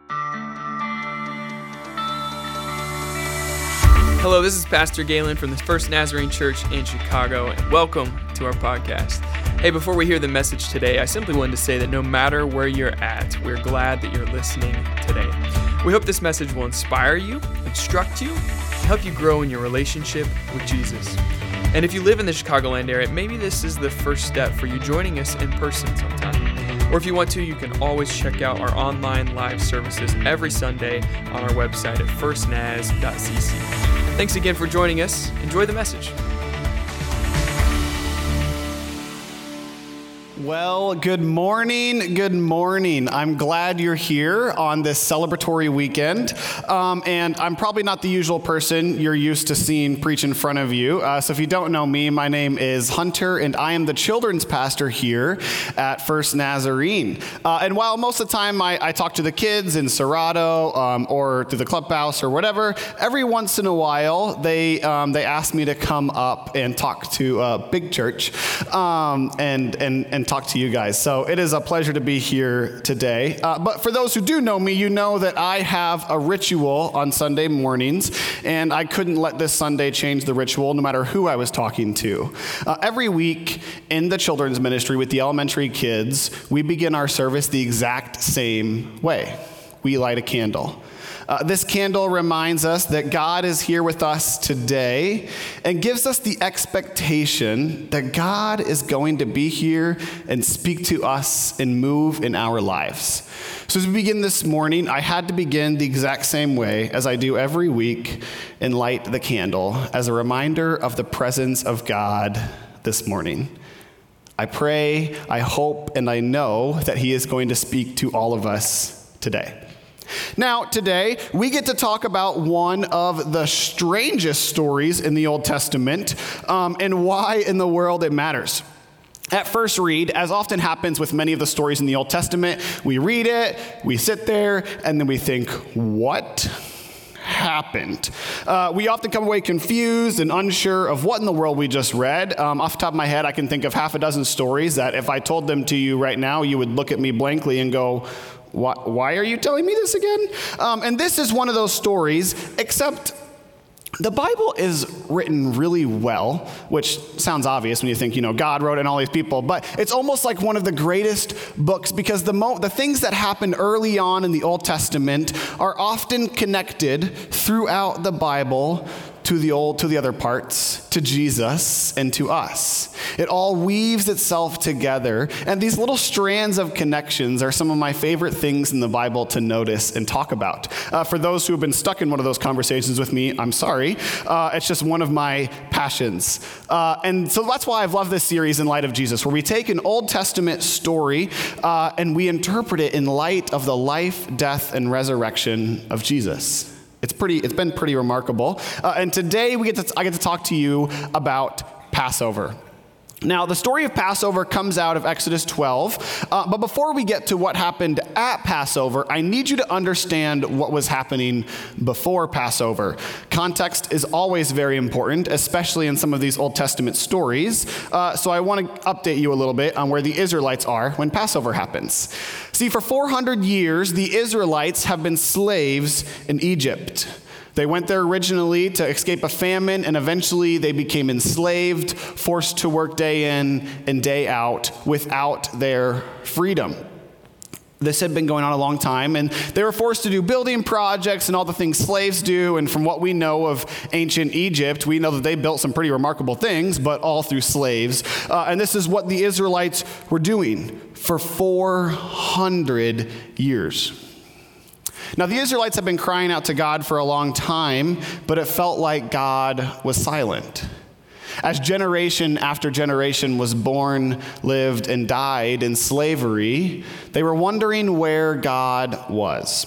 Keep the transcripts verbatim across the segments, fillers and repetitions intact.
Hello, this is Pastor Galen from the First Nazarene Church in Chicago, and welcome to our podcast. Hey, before we hear the message today, I simply wanted to say that no matter where you're at, we're glad that you're listening today. We hope this message will inspire you, instruct you, help you grow in your relationship with Jesus. And if you live in the Chicagoland area, maybe this is the first step for you joining us in person sometime. Or if you want to, you can always check out our online live services every Sunday on our website at first naz dot c c. Thanks again for joining us. Enjoy the message. Well, good morning, good morning. I'm glad you're here on this celebratory weekend, um, and I'm probably not the usual person you're used to seeing preach in front of you. Uh, so if you don't know me, my name is Hunter, and I am the children's pastor here at First Nazarene. Uh, and while most of the time I, I talk to the kids in Serato um, or through the clubhouse or whatever, every once in a while they um, they ask me to come up and talk to uh, Big Church um, and and and talk to you guys. So it is a pleasure to be here today. Uh, but for those who do know me, you know that I have a ritual on Sunday mornings, and I couldn't let this Sunday change the ritual no matter who I was talking to. Uh, every week in the children's ministry with the elementary kids, we begin our service the exact same way. We light a candle. Uh, this candle reminds us that God is here with us today and gives us the expectation that God is going to be here and speak to us and move in our lives. So as we begin this morning, I had to begin the exact same way as I do every week and light the candle as a reminder of the presence of God this morning. I pray, I hope, and I know that He is going to speak to all of us today. Now, today, we get to talk about one of the strangest stories in the Old Testament um, and why in the world it matters. At first read, as often happens with many of the stories in the Old Testament, we read it, we sit there, and then we think, what happened? Uh, we often come away confused and unsure of what in the world we just read. Um, off the top of my head, I can think of half a dozen stories that if I told them to you right now, you would look at me blankly and go, Why, why are you telling me this again? Um, and this is one of those stories, except the Bible is written really well, which sounds obvious when you think, you know, God wrote it and all these people, but it's almost like one of the greatest books because the mo- the things that happened early on in the Old Testament are often connected throughout the Bible to the old, to the other parts, to Jesus, and to us. It all weaves itself together, and these little strands of connections are some of my favorite things in the Bible to notice and talk about. Uh, for those who have been stuck in one of those conversations with me, I'm sorry. Uh, it's just one of my passions. Uh, and so that's why I've loved this series in light of Jesus, where we take an Old Testament story uh, and we interpret it in light of the life, death, and resurrection of Jesus. It's pretty. It's been pretty remarkable. Uh, and today we get to. I get to talk to you about Passover. Now, the story of Passover comes out of Exodus twelve, uh, but before we get to what happened at Passover, I need you to understand what was happening before Passover. Context is always very important, especially in some of these Old Testament stories, uh, so I want to update you a little bit on where the Israelites are when Passover happens. See, for four hundred years, the Israelites have been slaves in Egypt. They went there originally to escape a famine, and eventually they became enslaved, forced to work day in and day out without their freedom. This had been going on a long time, and they were forced to do building projects and all the things slaves do, and from what we know of ancient Egypt, we know that they built some pretty remarkable things, but all through slaves. Uh, and this is what the Israelites were doing for four hundred years. Now, the Israelites have been crying out to God for a long time, but it felt like God was silent. As generation after generation was born, lived, and died in slavery, they were wondering where God was.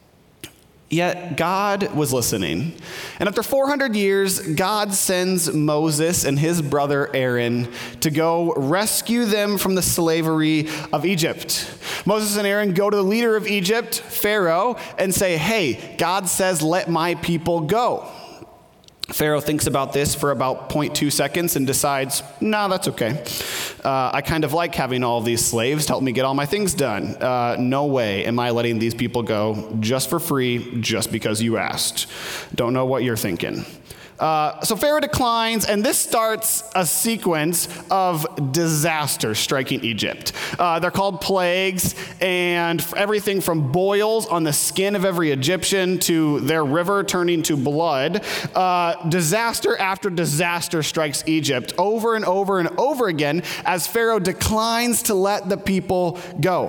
Yet God was listening. And after four hundred years, God sends Moses and his brother Aaron to go rescue them from the slavery of Egypt. Moses and Aaron go to the leader of Egypt, Pharaoh, and say, hey, God says, let my people go. Pharaoh thinks about this for about zero point two seconds and decides, no, that's okay. Uh, I kind of like having all of these slaves to help me get all my things done. Uh, no way am I letting these people go just for free, just because you asked. Don't know what you're thinking. Uh, so Pharaoh declines, and this starts a sequence of disaster striking Egypt. Uh, they're called plagues, and everything from boils on the skin of every Egyptian to their river turning to blood. Uh, disaster after disaster strikes Egypt over and over and over again as Pharaoh declines to let the people go.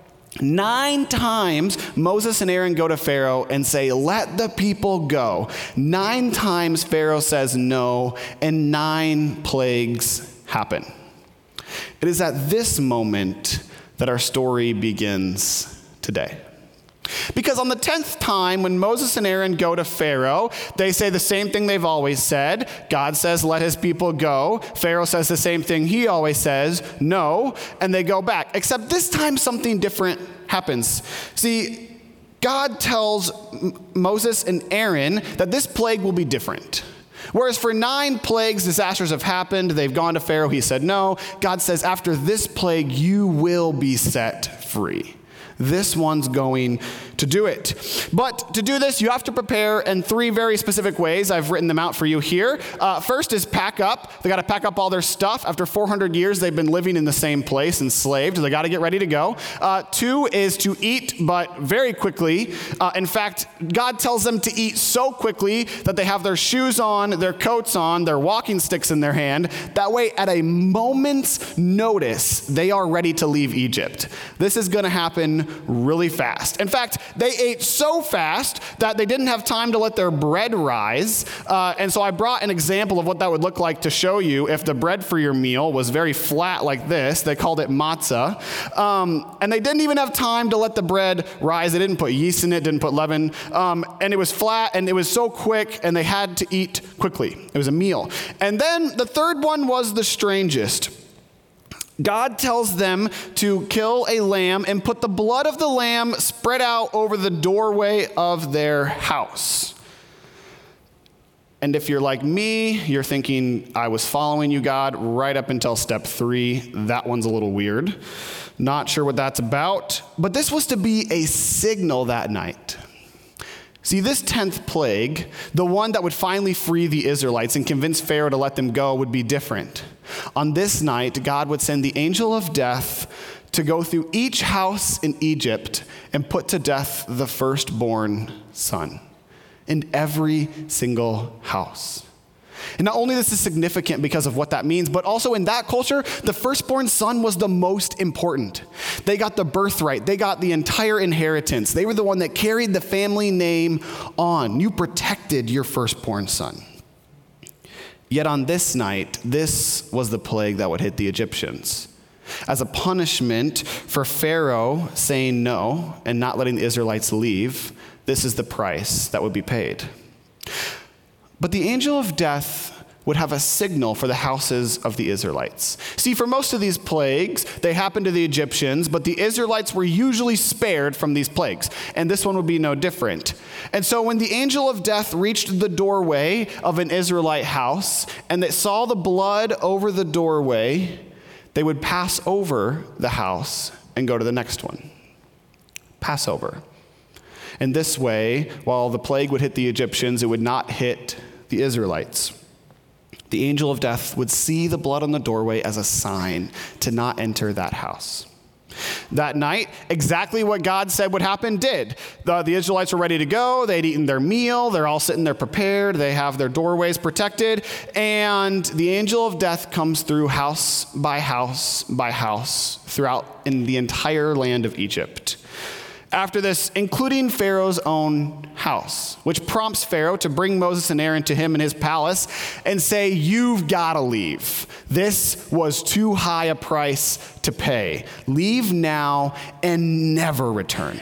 Nine times Moses and Aaron go to Pharaoh and say, let the people go. Nine times Pharaoh says no, and nine plagues happen. It is at this moment that our story begins today. Because on the tenth time, when Moses and Aaron go to Pharaoh, they say the same thing they've always said. God says, let his people go. Pharaoh says the same thing he always says, no, and they go back. Except this time something different happens. See, God tells M- Moses and Aaron that this plague will be different. Whereas for nine plagues, disasters have happened. They've gone to Pharaoh. He said no. God says, after this plague, you will be set free. This one's going to do it. But to do this, you have to prepare in three very specific ways. I've written them out for you here. Uh, first is pack up. They got to pack up all their stuff. After four hundred years, they've been living in the same place, enslaved. They got to get ready to go. Uh, two is to eat, but very quickly. Uh, in fact, God tells them to eat so quickly that they have their shoes on, their coats on, their walking sticks in their hand. That way, at a moment's notice, they are ready to leave Egypt. This is going to happen really fast. In fact, they ate so fast that they didn't have time to let their bread rise. Uh, and so I brought an example of what that would look like to show you if the bread for your meal was very flat like this. They called it matzah. Um, and they didn't even have time to let the bread rise. They didn't put yeast in it, didn't put leaven. Um, and it was flat, and it was so quick, and they had to eat quickly. It was a meal. And then the third one was the strangest. God tells them to kill a lamb and put the blood of the lamb spread out over the doorway of their house. And if you're like me, you're thinking, I was following you, God, right up until step three. That one's a little weird. Not sure what that's about. But this was to be a signal that night. See, this tenth plague, the one that would finally free the Israelites and convince Pharaoh to let them go, would be different. On this night, God would send the angel of death to go through each house in Egypt and put to death the firstborn son in every single house. And not only this is significant because of what that means, but also in that culture, the firstborn son was the most important. They got the birthright. They got the entire inheritance. They were the one that carried the family name on. You protected your firstborn son. Yet on this night, this was the plague that would hit the Egyptians. As a punishment for Pharaoh saying no and not letting the Israelites leave, this is the price that would be paid. But the angel of death would have a signal for the houses of the Israelites. See, for most of these plagues, they happened to the Egyptians, but the Israelites were usually spared from these plagues, and this one would be no different. And so when the angel of death reached the doorway of an Israelite house, and they saw the blood over the doorway, they would pass over the house and go to the next one. Passover. In this way, while the plague would hit the Egyptians, it would not hit the Israelites. The angel of death would see the blood on the doorway as a sign to not enter that house. That night, exactly what God said would happen did. The, the Israelites were ready to go. They'd eaten their meal. They're all sitting there prepared. They have their doorways protected. And the angel of death comes through house by house by house throughout in the entire land of Egypt. After this, including Pharaoh's own house, which prompts Pharaoh to bring Moses and Aaron to him in his palace and say, you've got to leave. This was too high a price to pay. Leave now and never return.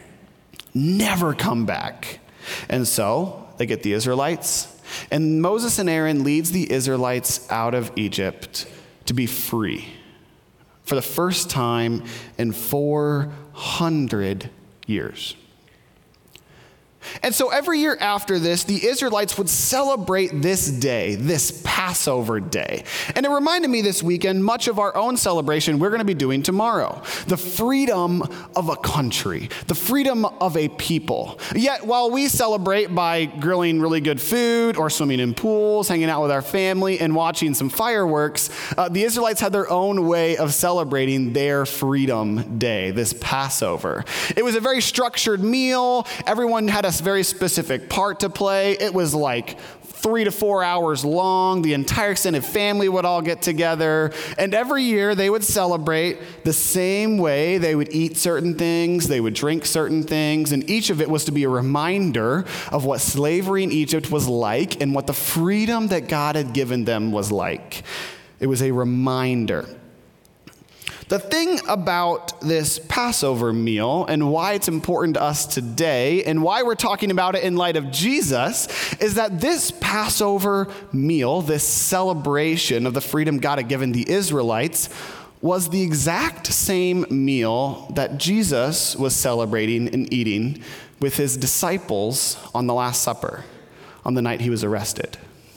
Never come back. And so they get the Israelites, and Moses and Aaron leads the Israelites out of Egypt to be free for the first time in four hundred years. And so every year after this, the Israelites would celebrate this day, this Passover day. And it reminded me this weekend much of our own celebration we're going to be doing tomorrow. The freedom of a country, the freedom of a people. Yet while we celebrate by grilling really good food or swimming in pools, hanging out with our family, and watching some fireworks, uh, the Israelites had their own way of celebrating their freedom day, this Passover. It was a very structured meal. Everyone had a very specific part to play. It was like three to four hours long. The entire extended family would all get together. And every year they would celebrate the same way. They would eat certain things. They would drink certain things. And each of it was to be a reminder of what slavery in Egypt was like and what the freedom that God had given them was like. It was a reminder. The thing about this Passover meal and why it's important to us today and why we're talking about it in light of Jesus is that this Passover meal, this celebration of the freedom God had given the Israelites, was the exact same meal that Jesus was celebrating and eating with his disciples on the Last Supper, on the night he was arrested.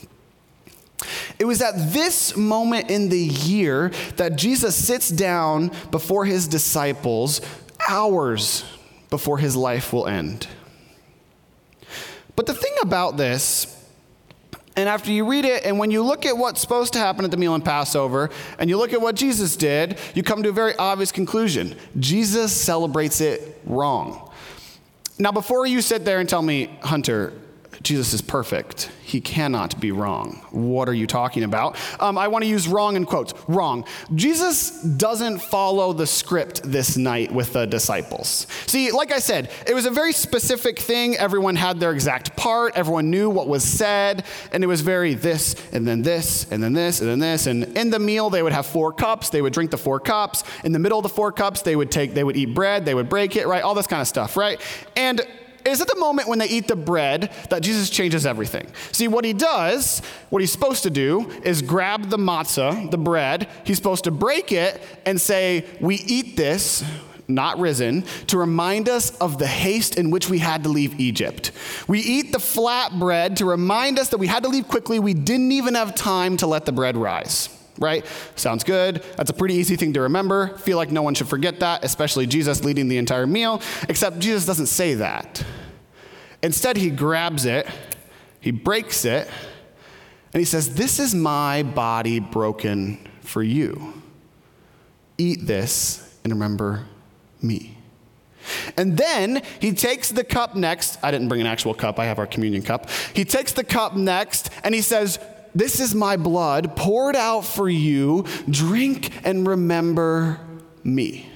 It was at this moment in the year that Jesus sits down before his disciples hours before his life will end. But the thing about this, and after you read it, and when you look at what's supposed to happen at the meal in Passover, and you look at what Jesus did, you come to a very obvious conclusion. Jesus celebrates it wrong. Now, before you sit there and tell me, Hunter, Jesus is perfect. He cannot be wrong. What are you talking about? Um, I want to use wrong in quotes. Wrong. Jesus doesn't follow the script this night with the disciples. See, like I said, it was a very specific thing. Everyone had their exact part. Everyone knew what was said. And it was very this, and then this, and then this, and then this. And in the meal, they would have four cups. They would drink the four cups. In the middle of the four cups, they would take, they would eat bread. They would break it, right? All this kind of stuff, right? And it's at the moment when they eat the bread that Jesus changes everything. See, what he does, what he's supposed to do, is grab the matzah, the bread. He's supposed to break it and say, we eat this, not risen, to remind us of the haste in which we had to leave Egypt. We eat the flat bread to remind us that we had to leave quickly. We didn't even have time to let the bread rise. Right? Sounds good. That's a pretty easy thing to remember. Feel like no one should forget that, especially Jesus leading the entire meal, except Jesus doesn't say that. Instead, he grabs it, he breaks it, and he says, this is my body broken for you. Eat this and remember me. And then he takes the cup next. I didn't bring an actual cup. I have our communion cup. He takes the cup next, and he says, this is my blood poured out for you. Drink and remember me.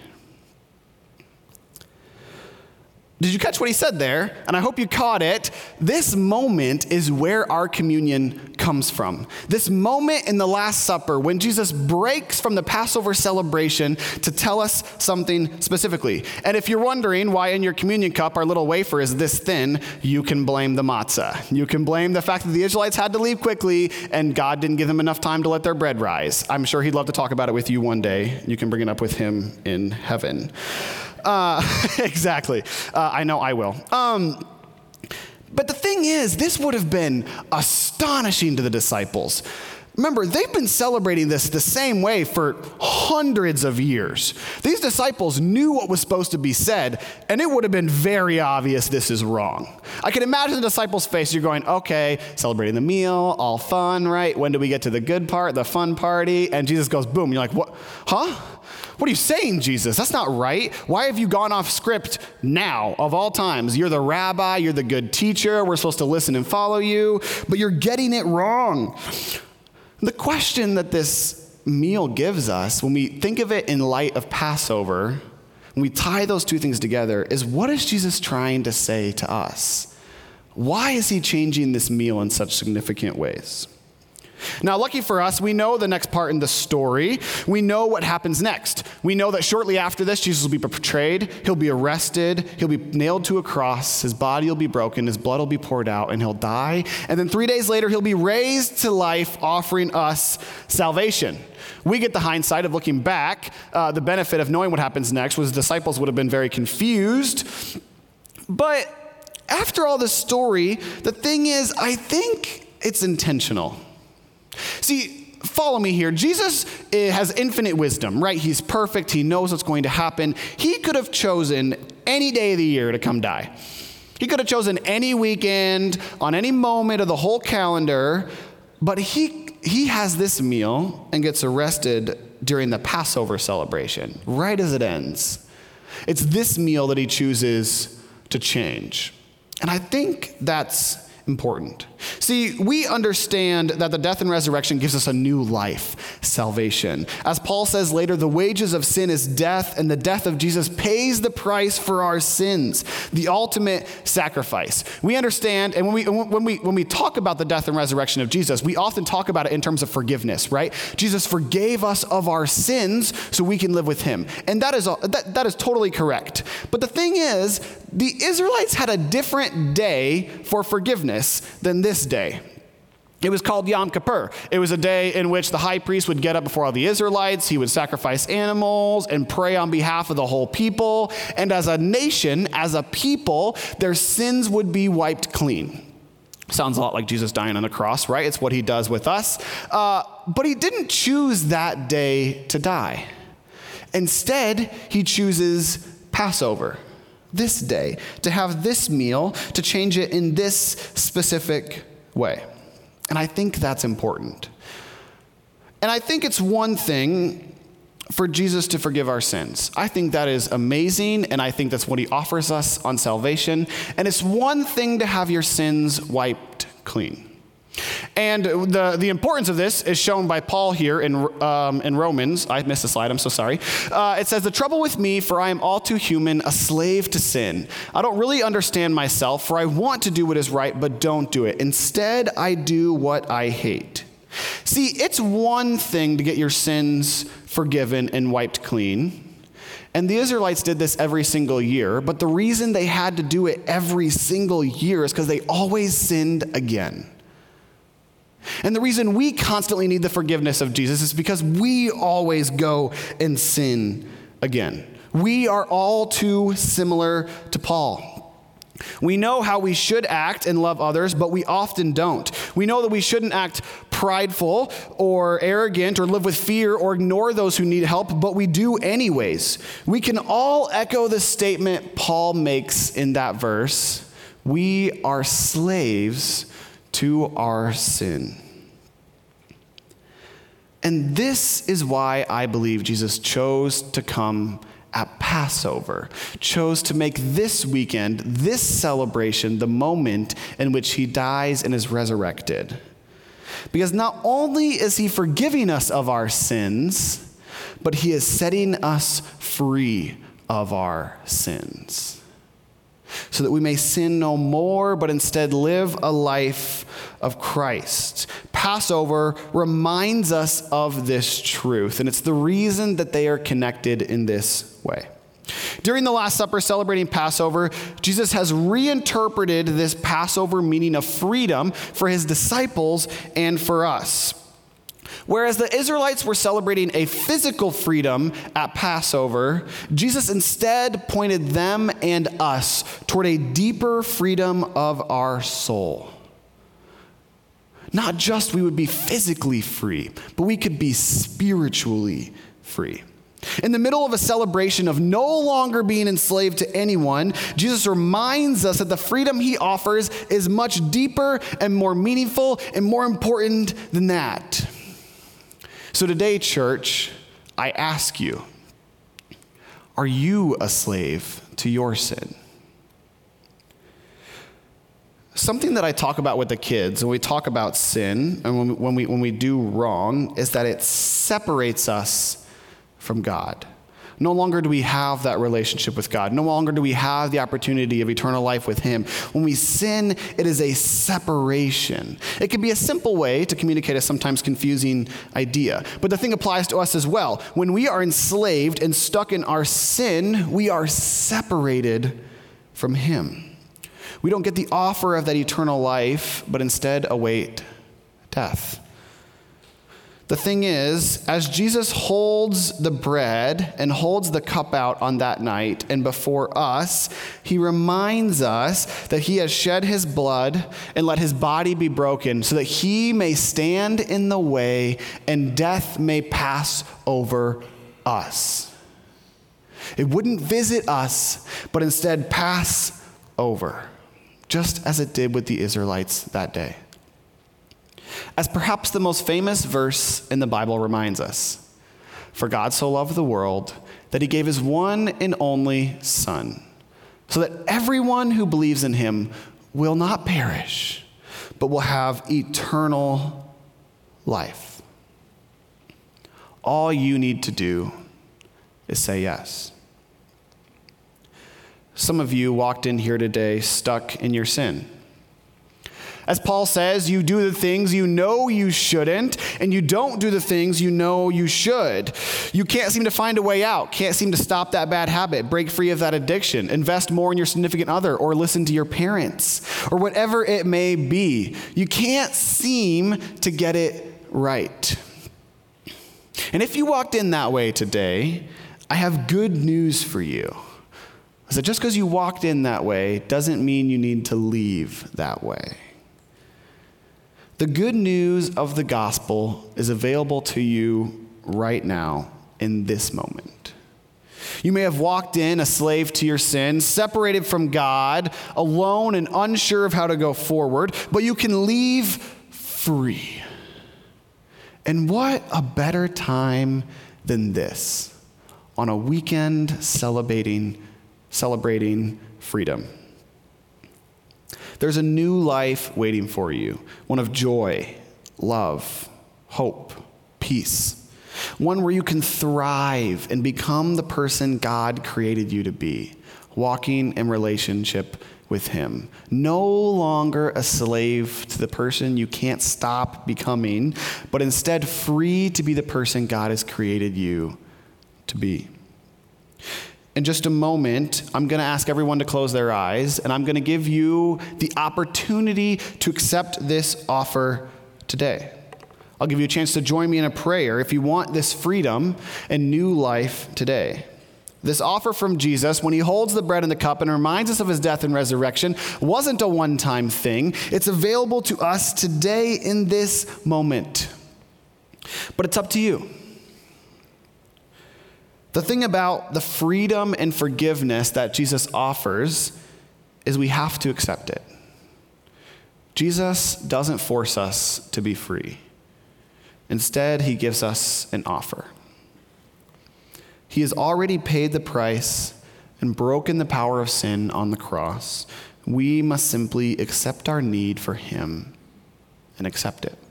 Did you catch what he said there? And I hope you caught it. This moment is where our communion comes from. This moment in the Last Supper when Jesus breaks from the Passover celebration to tell us something specifically. And if you're wondering why in your communion cup our little wafer is this thin, you can blame the matzah. You can blame the fact that the Israelites had to leave quickly and God didn't give them enough time to let their bread rise. I'm sure he'd love to talk about it with you one day. You can bring it up with him in heaven. Uh, exactly. Uh, I know I will. Um, but the thing is, this would have been astonishing to the disciples. Remember, they've been celebrating this the same way for hundreds of years. These disciples knew what was supposed to be said, and it would have been very obvious this is wrong. I can imagine the disciples' face. You're going, okay, celebrating the meal, all fun, right? When do we get to the good part, the fun party? And Jesus goes, boom. You're like, what? Huh? What are you saying, Jesus? That's not right. Why have you gone off script now, of all times? You're the rabbi. You're the good teacher. We're supposed to listen and follow you, but you're getting it wrong. The question that this meal gives us, when we think of it in light of Passover, when we tie those two things together, is what is Jesus trying to say to us? Why is he changing this meal in such significant ways? Now, lucky for us, we know the next part in the story. We know what happens next. We know that shortly after this, Jesus will be betrayed. He'll be arrested. He'll be nailed to a cross. His body will be broken. His blood will be poured out, and he'll die. And then three days later, he'll be raised to life, offering us salvation. We get the hindsight of looking back. Uh, the benefit of knowing what happens next was the disciples would have been very confused. But after all this story, the thing is, I think it's intentional. See, follow me here. Jesus has infinite wisdom, right? He's perfect. He knows what's going to happen. He could have chosen any day of the year to come die. He could have chosen any weekend, on any moment of the whole calendar, but he he has this meal and gets arrested during the Passover celebration, right as it ends. It's this meal that he chooses to change. And I think that's important. See, we understand that the death and resurrection gives us a new life, salvation. As Paul says later, the wages of sin is death, and the death of Jesus pays the price for our sins, the ultimate sacrifice. We understand, and when we when we when we talk about the death and resurrection of Jesus, we often talk about it in terms of forgiveness, right? Jesus forgave us of our sins so we can live with him. And that is that, that is totally correct. But the thing is, the Israelites had a different day for forgiveness than this day. It was called Yom Kippur. It was a day in which the high priest would get up before all the Israelites. He would sacrifice animals and pray on behalf of the whole people. And as a nation, as a people, their sins would be wiped clean. Sounds a lot like Jesus dying on the cross, right? It's what he does with us. Uh, but he didn't choose that day to die. Instead, he chooses Passover, this day, to have this meal, to change it in this specific way. And I think that's important. And I think it's one thing for Jesus to forgive our sins. I think that is amazing, and I think that's what he offers us on salvation. And it's one thing to have your sins wiped clean. And the, the importance of this is shown by Paul here in, um, in Romans. I missed a slide, I'm so sorry. Uh, it says, "The trouble with me, for I am all too human, a slave to sin. I don't really understand myself, for I want to do what is right, but don't do it. Instead, I do what I hate." See, it's one thing to get your sins forgiven and wiped clean. And the Israelites did this every single year, but the reason they had to do it every single year is because they always sinned again. And the reason we constantly need the forgiveness of Jesus is because we always go and sin again. We are all too similar to Paul. We know how we should act and love others, but we often don't. We know that we shouldn't act prideful or arrogant or live with fear or ignore those who need help, but we do anyways. We can all echo the statement Paul makes in that verse. We are slaves to our sin. And this is why I believe Jesus chose to come at Passover, chose to make this weekend, this celebration, the moment in which he dies and is resurrected. Because not only is he forgiving us of our sins, but he is setting us free of our sins, so that we may sin no more, but instead live a life of Christ. Passover reminds us of this truth, and it's the reason that they are connected in this way. During the Last Supper celebrating Passover, Jesus has reinterpreted this Passover meaning of freedom for his disciples and for us. Whereas the Israelites were celebrating a physical freedom at Passover, Jesus instead pointed them and us toward a deeper freedom of our soul. Not just we would be physically free, but we could be spiritually free. In the middle of a celebration of no longer being enslaved to anyone, Jesus reminds us that the freedom he offers is much deeper and more meaningful and more important than that. So today, church, I ask you, are you a slave to your sin? Something that I talk about with the kids when we talk about sin and when we, when we, when we do wrong is that it separates us from God. No longer do we have that relationship with God. No longer do we have the opportunity of eternal life with him. When we sin, it is a separation. It can be a simple way to communicate a sometimes confusing idea. But the thing applies to us as well. When we are enslaved and stuck in our sin, we are separated from him. We don't get the offer of that eternal life, but instead await death. The thing is, as Jesus holds the bread and holds the cup out on that night and before us, he reminds us that he has shed his blood and let his body be broken so that he may stand in the way and death may pass over us. It wouldn't visit us, but instead pass over, just as it did with the Israelites that day. As perhaps the most famous verse in the Bible reminds us, for God so loved the world that he gave his one and only Son, so that everyone who believes in him will not perish, but will have eternal life. All you need to do is say yes. Some of you walked in here today stuck in your sin. As Paul says, you do the things you know you shouldn't, and you don't do the things you know you should. You can't seem to find a way out, can't seem to stop that bad habit, break free of that addiction, invest more in your significant other, or listen to your parents, or whatever it may be. You can't seem to get it right. And if you walked in that way today, I have good news for you. So just because you walked in that way doesn't mean you need to leave that way. The good news of the gospel is available to you right now in this moment. You may have walked in a slave to your sin, separated from God, alone and unsure of how to go forward, but you can leave free. And what a better time than this on a weekend celebrating, celebrating freedom. There's a new life waiting for you, one of joy, love, hope, peace, one where you can thrive and become the person God created you to be, walking in relationship with him. No longer a slave to the person you can't stop becoming, but instead free to be the person God has created you to be. In just a moment, I'm going to ask everyone to close their eyes, and I'm going to give you the opportunity to accept this offer today. I'll give you a chance to join me in a prayer if you want this freedom and new life today. This offer from Jesus, when he holds the bread and the cup and reminds us of his death and resurrection, wasn't a one-time thing. It's available to us today in this moment. But it's up to you. The thing about the freedom and forgiveness that Jesus offers is we have to accept it. Jesus doesn't force us to be free. Instead, he gives us an offer. He has already paid the price and broken the power of sin on the cross. We must simply accept our need for him and accept it.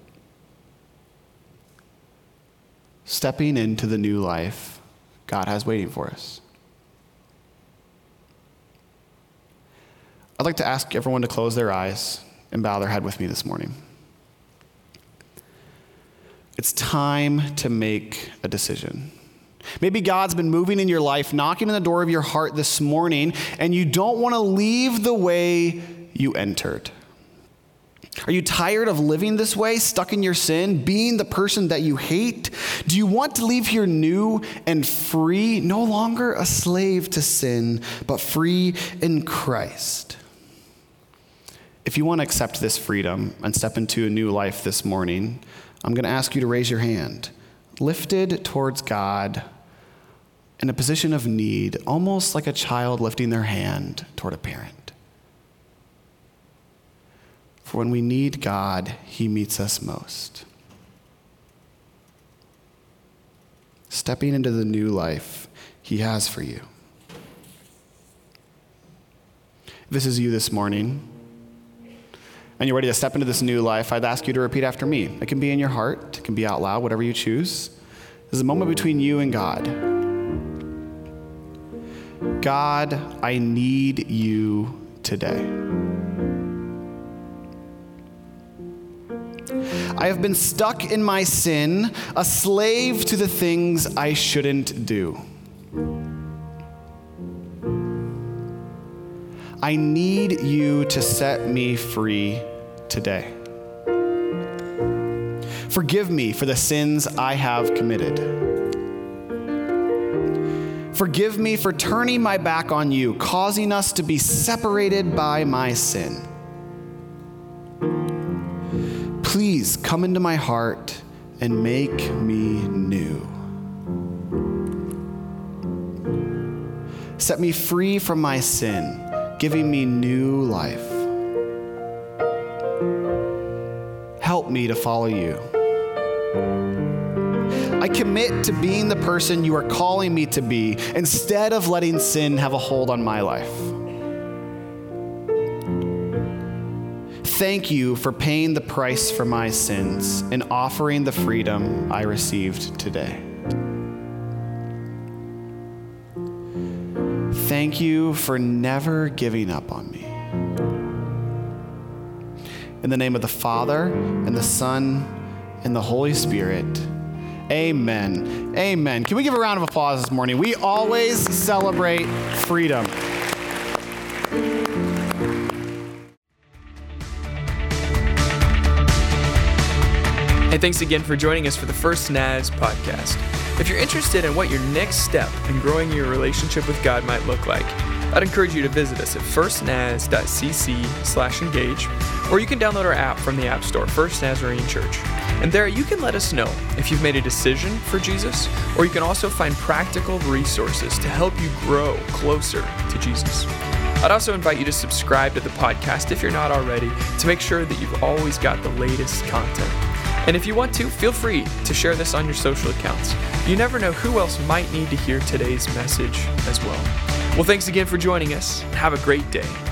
Stepping into the new life God has waiting for us. I'd like to ask everyone to close their eyes and bow their head with me this morning. It's time to make a decision. Maybe God's been moving in your life, knocking on the door of your heart this morning, and you don't want to leave the way you entered. Are you tired of living this way, stuck in your sin, being the person that you hate? Do you want to leave here new and free, no longer a slave to sin, but free in Christ? If you want to accept this freedom and step into a new life this morning, I'm going to ask you to raise your hand, lifted towards God in a position of need, almost like a child lifting their hand toward a parent. For when we need God, he meets us most. Stepping into the new life he has for you. If this is you this morning, and you're ready to step into this new life, I'd ask you to repeat after me. It can be in your heart, it can be out loud, whatever you choose. This is a moment between you and God. God, I need you today. I have been stuck in my sin, a slave to the things I shouldn't do. I need you to set me free today. Forgive me for the sins I have committed. Forgive me for turning my back on you, causing us to be separated by my sin. Please come into my heart and make me new. Set me free from my sin, giving me new life. Help me to follow you. I commit to being the person you are calling me to be instead of letting sin have a hold on my life. Thank you for paying the price for my sins and offering the freedom I received today. Thank you for never giving up on me. In the name of the Father, and the Son, and the Holy Spirit, amen. Amen. Can we give a round of applause this morning? We always celebrate freedom. Hey, thanks again for joining us for the First Naz podcast. If you're interested in what your next step in growing your relationship with God might look like, I'd encourage you to visit us at firstnaz.cc slash engage, or you can download our app from the App Store, First Nazarene Church. And there you can let us know if you've made a decision for Jesus, or you can also find practical resources to help you grow closer to Jesus. I'd also invite you to subscribe to the podcast if you're not already, to make sure that you've always got the latest content. And if you want to, feel free to share this on your social accounts. You never know who else might need to hear today's message as well. Well, thanks again for joining us. Have a great day.